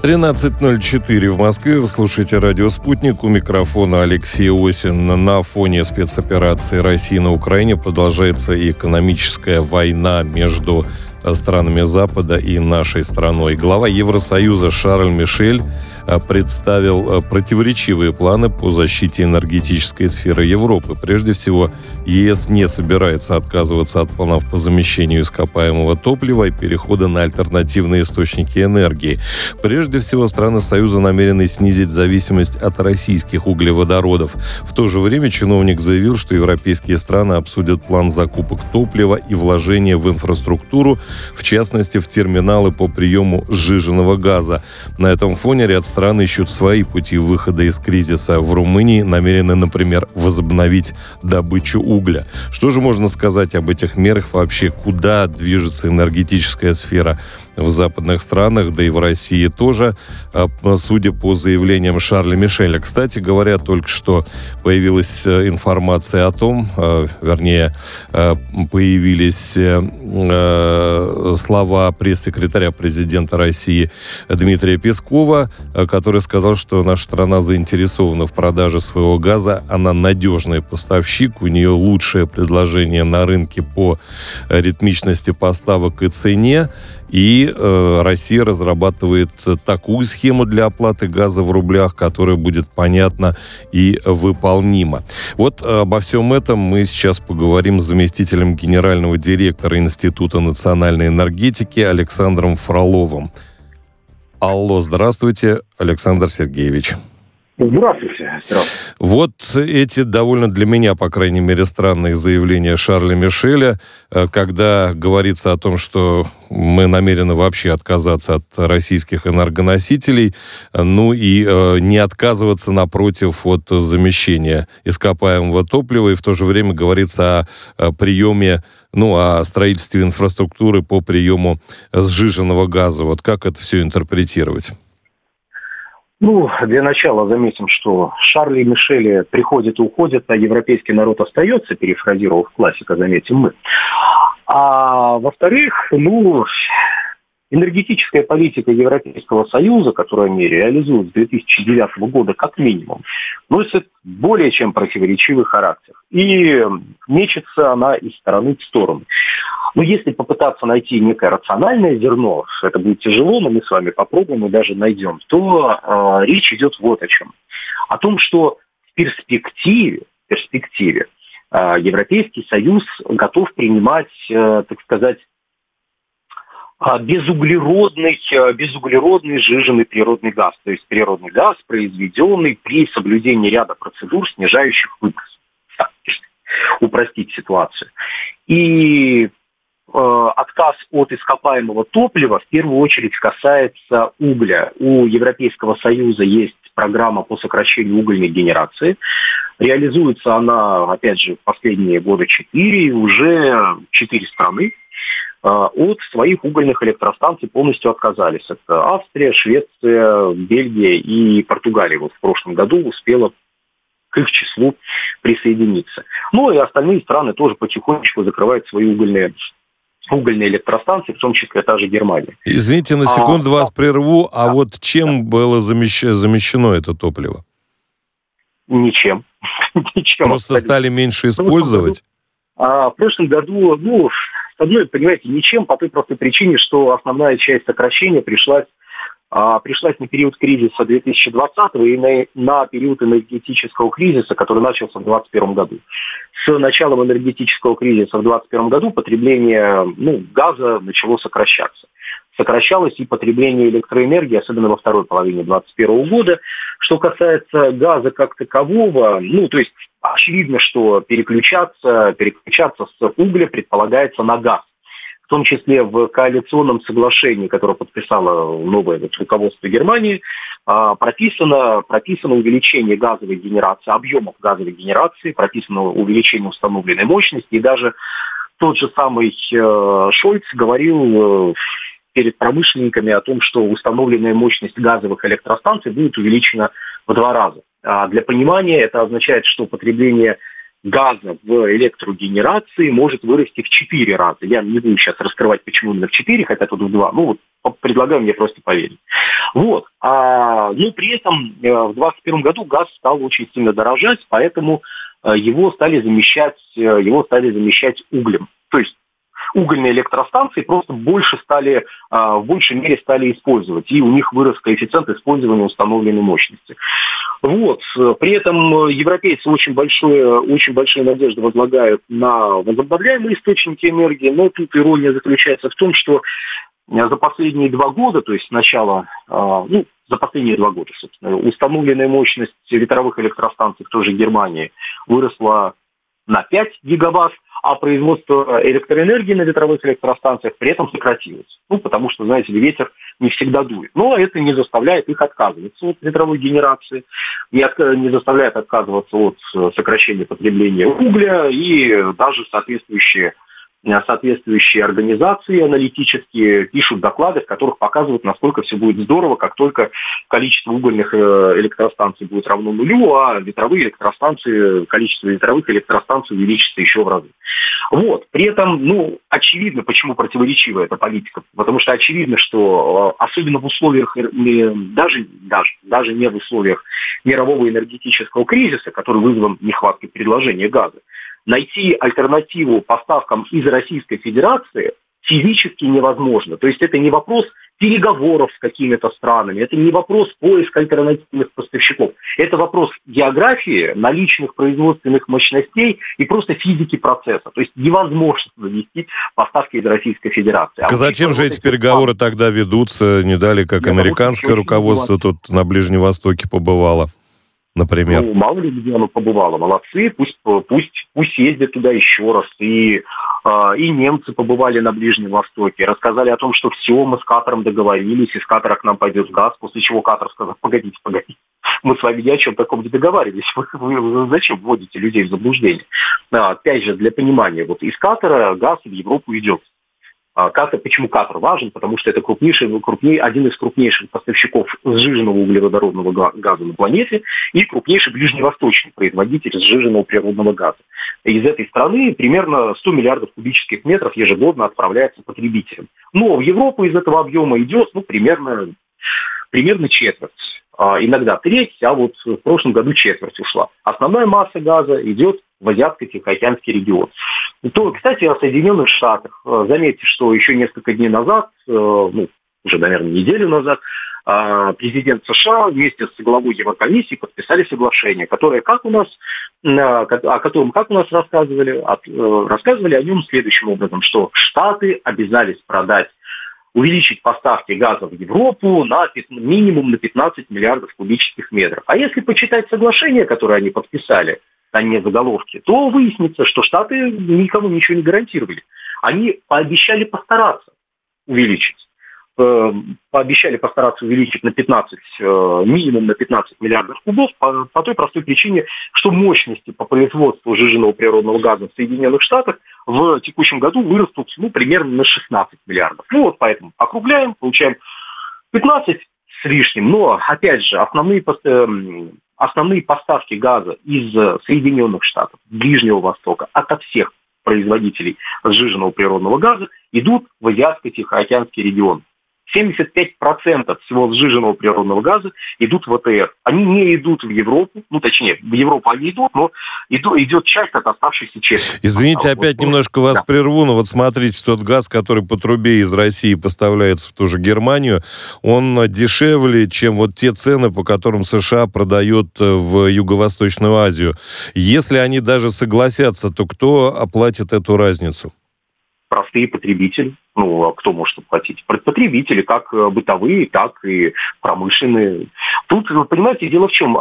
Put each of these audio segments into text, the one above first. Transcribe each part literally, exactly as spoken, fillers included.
тринадцать ноль четыре в Москве. Вы слушаете «Радио Спутник». У микрофона Алексей Осин. На фоне спецоперации России на Украине продолжается и экономическая война между странами Запада и нашей страной. Глава Евросоюза Шарль Мишель представил противоречивые планы по защите энергетической сферы Европы. Прежде всего, ЕС не собирается отказываться от планов по замещению ископаемого топлива и перехода на альтернативные источники энергии. Прежде всего, страны Союза намерены снизить зависимость от российских углеводородов. В то же время чиновник заявил, что европейские страны обсудят план закупок топлива и вложения в инфраструктуру, в частности, в терминалы по приему сжиженного газа. На этом фоне ряд стран ищут свои пути выхода из кризиса. В Румынии намерены, например, возобновить добычу угля. Что же можно сказать об этих мерах вообще? Куда движется энергетическая сфера в западных странах, да и в России тоже, судя по заявлениям Шарля Мишеля? Кстати говоря, только что появилась информация о том, вернее, появились слова пресс-секретаря президента России Дмитрия Пескова, который сказал, что наша страна заинтересована в продаже своего газа. Она надежный поставщик, у нее лучшее предложение на рынке по ритмичности поставок и цене. И э, Россия разрабатывает такую схему для оплаты газа в рублях, которая будет понятна и выполнима. Вот обо всем этом мы сейчас поговорим с заместителем генерального директора Института национальной энергетики Александром Фроловым. Алло, здравствуйте, Александр Сергеевич. Здравствуйте. Здравствуйте. Вот эти довольно для меня, по крайней мере, странные заявления Шарля Мишеля, когда говорится о том, что мы намерены вообще отказаться от российских энергоносителей, ну и э, не отказываться, напротив, от замещения ископаемого топлива, и в то же время говорится о, о приеме, ну, о строительстве инфраструктуры по приему сжиженного газа. Вот как это все интерпретировать? Ну, для начала заметим, что Шарли и Мишели приходят и уходят, а европейский народ остается, перефразировав классика, заметим мы. А во-вторых, ну, энергетическая политика Европейского Союза, которую они реализуют с две тысячи девятого года как минимум, носит более чем противоречивый характер. И мечется она из стороны в сторону. Но если попытаться найти некое рациональное зерно, это будет тяжело, но мы с вами попробуем и даже найдем, то э, речь идет вот о чем. О том, что в перспективе, в перспективе э, Европейский Союз готов принимать, э, так сказать, э, безуглеродный, э, безуглеродный сжиженный природный газ. То есть природный газ, произведенный при соблюдении ряда процедур, снижающих выброс. Так, упростить ситуацию. И отказ от ископаемого топлива в первую очередь касается угля. У Европейского Союза есть программа по сокращению угольной генерации. Реализуется она, опять же, в последние года четыре, и уже четыре страны от своих угольных электростанций полностью отказались. Это Австрия, Швеция, Бельгия и Португалия. Вот в прошлом году успела к их числу присоединиться. Ну и остальные страны тоже потихонечку закрывают свои угольные угольные электростанции, в том числе та же Германия. Извините, на секунду а, вас да. прерву. А да. вот чем да. было замещ... замещено это топливо? Ничем. Ничем. Просто абсолютно. Стали меньше использовать? А, в прошлом году, ну, с одной, понимаете, ничем, по той простой причине, что основная часть сокращения пришлась пришлась на период кризиса две тысячи двадцатого и на, на период энергетического кризиса, который начался в двадцать первом году. С началом энергетического кризиса в двадцать первом году потребление ну, газа начало сокращаться. Сокращалось и потребление электроэнергии, особенно во второй половине двадцать первого года. Что касается газа как такового, ну, то есть очевидно, что переключаться, переключаться с угля предполагается на газ. В том числе в коалиционном соглашении, которое подписало новое вот, руководство Германии, прописано, прописано увеличение газовой генерации, объемов газовой генерации, прописано увеличение установленной мощности. И даже тот же самый Шольц говорил перед промышленниками о том, что установленная мощность газовых электростанций будет увеличена в два раза. А для понимания это означает, что потребление газа в электрогенерации может вырасти в четыре раза. Я не буду сейчас раскрывать, почему именно в четыре, хотя тут в два. Ну, вот предлагаю мне просто поверить. Вот. А, но при этом в двадцать первом году газ стал очень сильно дорожать, поэтому его стали замещать, его стали замещать углем. То есть угольные электростанции просто больше стали, в большей мере стали использовать, и у них вырос коэффициент использования установленной мощности. Вот. При этом европейцы очень большое, очень большие надежды возлагают на возобновляемые источники энергии, но тут ирония заключается в том, что за последние два года, то есть с начала, ну, за последние два года, собственно, установленная мощность ветровых электростанций в той же Германии выросла на пять гигаватт, а производство электроэнергии на ветровых электростанциях при этом сократилось. Ну, потому что, знаете ли, ветер не всегда дует. Но это не заставляет их отказываться от ветровой генерации, не, от, не заставляет отказываться от сокращения потребления угля, и даже соответствующие соответствующие организации аналитические пишут доклады, в которых показывают, насколько все будет здорово, как только количество угольных электростанций будет равно нулю, а ветровые электростанции, количество ветровых электростанций увеличится еще в разы. Вот. При этом, ну, очевидно, почему противоречива эта политика. Потому что очевидно, что особенно в условиях, даже, даже, даже не в условиях мирового энергетического кризиса, который вызван нехваткой предложения газа, найти альтернативу поставкам из Российской Федерации физически невозможно. То есть это не вопрос переговоров с какими-то странами, это не вопрос поиска альтернативных поставщиков. Это вопрос географии, наличных производственных мощностей и просто физики процесса. То есть невозможно завести поставки из Российской Федерации. А зачем же эти переговоры тогда ведутся? Не дали, как американское руководство тут на Ближнем Востоке побывало? Например. Ну, мало ли где оно побывало. Молодцы, пусть, пусть, пусть ездят туда еще раз. И, э, и немцы побывали на Ближнем Востоке, рассказали о том, что все, мы с Катаром договорились, из Катара к нам пойдет газ, после чего Катар сказал: погодите, погодите, мы с вами ни о чем таком не договаривались, вы, вы, вы зачем вводите людей в заблуждение? А, опять же, для понимания, вот из Катара газ в Европу идет. Катар, почему Катар важен? Потому что это крупнейший, крупней, один из крупнейших поставщиков сжиженного углеводородного газа на планете и крупнейший ближневосточный производитель сжиженного природного газа. Из этой страны примерно сто миллиардов кубических метров ежегодно отправляется потребителям. Но в Европу из этого объема идет ну, примерно, примерно четверть. А иногда треть, а вот в прошлом году четверть ушла. Основная масса газа идет в Азиатско-Тихоокеанский регион. То, кстати, о Соединенных Штатах. Заметьте, что еще несколько дней назад, ну, уже, наверное, неделю назад, президент США вместе с главой Еврокомиссии подписали соглашение, которое, как у нас, о котором, как у нас рассказывали, рассказывали о нем следующим образом, что Штаты обязались продать, увеличить поставки газа в Европу на минимум на пятнадцать миллиардов кубических метров. А если почитать соглашение, которое они подписали, а не заголовки, то выяснится, что Штаты никому ничего не гарантировали. Они пообещали постараться увеличить. Э, пообещали постараться увеличить на пятнадцать, э, минимум на пятнадцать миллиардов кубов по, по той простой причине, что мощности по производству сжиженного природного газа в Соединенных Штатах в текущем году вырастут ну, примерно на шестнадцать миллиардов. Ну вот поэтому округляем, получаем пятнадцать с лишним. Но, опять же, основные поставки Основные поставки газа из Соединенных Штатов, Ближнего Востока, ото всех производителей сжиженного природного газа идут в Азиатско-Тихоокеанский регион. семьдесят пять процентов всего сжиженного природного газа идут в АТР. Они не идут в Европу, ну точнее, в Европу они идут, но иду, идет часть от оставшейся четверти. Извините, опять вот, немножко вас да. прерву, но вот смотрите, тот газ, который по трубе из России поставляется в ту же Германию, он дешевле, чем вот те цены, по которым США продает в Юго-Восточную Азию. Если они даже согласятся, то кто оплатит эту разницу? Простые потребители. Ну, а кто может оплатить? Потребители, как бытовые, так и промышленные. Тут, понимаете, дело в чем?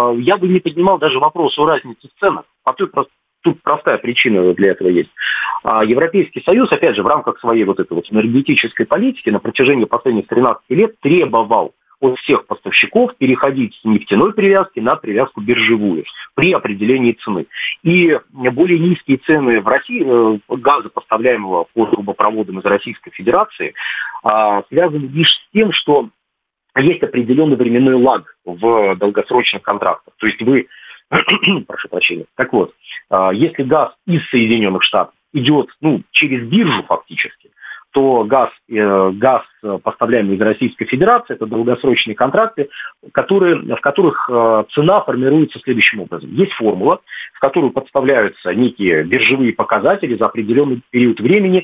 Я бы не поднимал даже вопрос о разнице в ценах. А тут, тут простая причина для этого есть. Европейский Союз, опять же, в рамках своей вот этой вот энергетической политики на протяжении последних тринадцати лет требовал от всех поставщиков переходить с нефтяной привязки на привязку биржевую при определении цены. И более низкие цены в России газа, поставляемого по трубопроводам из Российской Федерации, связаны лишь с тем, что есть определенный временной лаг в долгосрочных контрактах. То есть вы, прошу прощения, так вот, если газ из Соединенных Штатов идет ну, через биржу фактически, то газ, э, газ, поставляемый из Российской Федерации, это долгосрочные контракты, которые, в которых э, цена формируется следующим образом. Есть формула, в которую подставляются некие биржевые показатели за определенный период времени,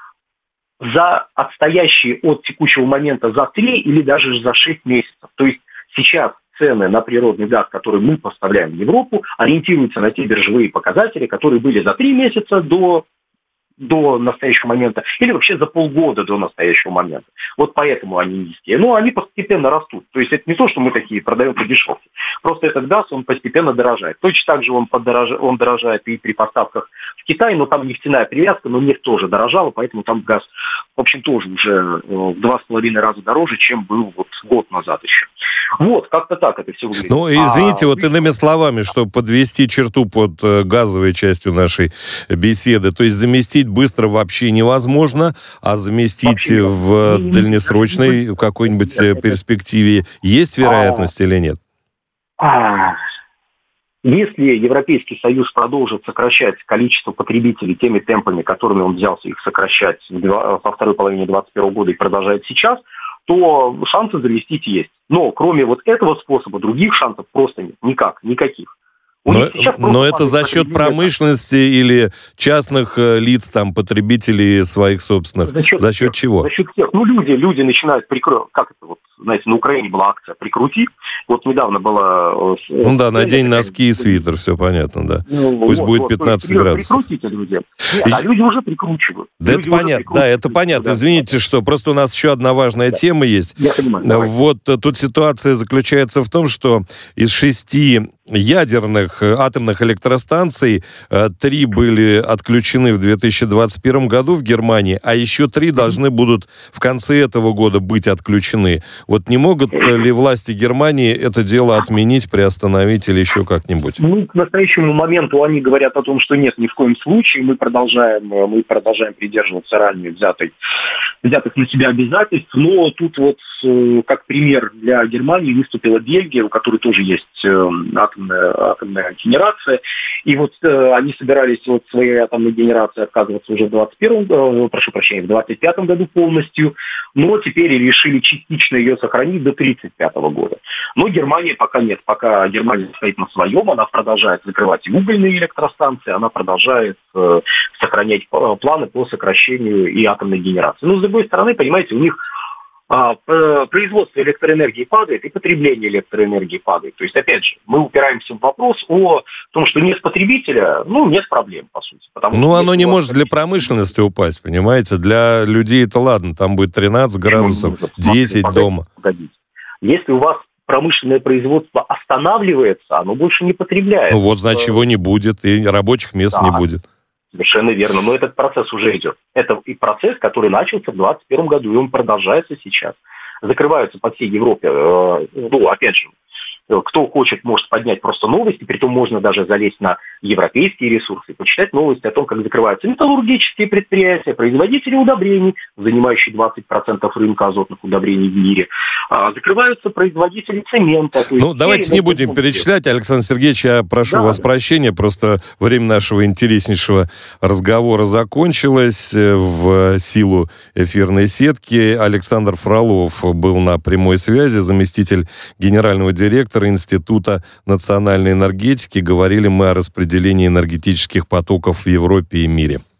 за отстоящие от текущего момента за три или даже за шесть месяцев. То есть сейчас цены на природный газ, который мы поставляем в Европу, ориентируются на те биржевые показатели, которые были за три месяца до, до настоящего момента или вообще за полгода до настоящего момента. Вот поэтому они низкие. Но они постепенно растут. То есть это не то, что мы такие продаем по дешевке. Просто этот газ, он постепенно дорожает. Точно так же он, подорож... он дорожает и при поставках в Китай, но там нефтяная привязка, но нефть тоже дорожала, поэтому там газ, в общем, тоже уже в два с половиной раза дороже, чем был вот год назад еще. Вот, как-то так это все выглядит. Ну, извините, а... вот иными словами, чтобы подвести черту под газовой частью нашей беседы, то есть заместить быстро вообще невозможно, а заместить вообще, в не, дальнесрочной в какой-нибудь нет, перспективе это... есть вероятность а... или нет? А... Если Европейский Союз продолжит сокращать количество потребителей теми темпами, которыми он взялся их сокращать во второй половине двадцать первого года и продолжает сейчас, то шансы заместить есть. Но кроме вот этого способа других шансов просто нет. Никак, никаких. Но, но это за счет промышленности или частных э, лиц, там, потребителей своих собственных? За счет, за счет всех, чего? За счет всех. Ну, люди, люди начинают прикрывать. Как это вот, знаете, на Украине была акция «Прикрути». Вот недавно была... Ну да, надень носки и свитер, все понятно, да. Ну, Пусть вот, будет пятнадцать вот, градусов. Прикрутите людям. Нет, и... а люди уже прикручивают. Да люди это понятно, да, это понятно. Да. Извините, что просто у нас еще одна важная да. тема есть. Я понимаю. Вот тут ситуация заключается в том, что из шести ядерных атомных электростанций три были отключены в две тысячи двадцать первом году в Германии, а еще три должны будут в конце этого года быть отключены. Вот не могут ли власти Германии это дело отменить, приостановить или еще как-нибудь? Ну, к настоящему моменту они говорят о том, что нет, ни в коем случае. Мы продолжаем, мы продолжаем придерживаться ранее взятой, взятых на себя обязательств. Но тут вот как пример для Германии выступила Бельгия, у которой тоже есть атомная, атомная генерация. И вот э, они собирались от своей атомной генерации отказываться уже в двадцать первом, э, прошу прощения, в двадцать пятом году полностью, но теперь решили частично ее сохранить до тридцать пятого года. Но Германия пока нет. Пока Германия стоит на своем, она продолжает закрывать и угольные электростанции, она продолжает э, сохранять планы по сокращению и атомной генерации. Но, с другой стороны, понимаете, у них А, производство электроэнергии падает, и потребление электроэнергии падает. То есть, опять же, мы упираемся в вопрос о том, что нет потребителя, ну, нет проблем, по сути. Ну, оно не может для промышленности упасть, понимаете? Для людей это ладно, там будет тринадцать градусов, десять Смотрите, дома. Погодите. Если у вас промышленное производство останавливается, оно больше не потребляет. Ну, вот, значит, его не будет, и рабочих мест да. не будет. Совершенно верно. Но этот процесс уже идет. Это и процесс, который начался в двадцать первом году, и он продолжается сейчас. Закрываются по всей Европе, э, ну, опять же, кто хочет, может поднять просто новости, притом можно даже залезть на европейские ресурсы и почитать новости о том, как закрываются металлургические предприятия, производители удобрений, занимающие двадцать процентов рынка азотных удобрений в мире, а закрываются производители цемента. Ну, давайте не будем перечислять, Александр Сергеевич, я прошу да, вас да. прощения, просто время нашего интереснейшего разговора закончилось в силу эфирной сетки. Александр Фролов был на прямой связи, заместитель генерального директора Института национальной энергетики. Говорили мы о распределении энергетических потоков в Европе и мире.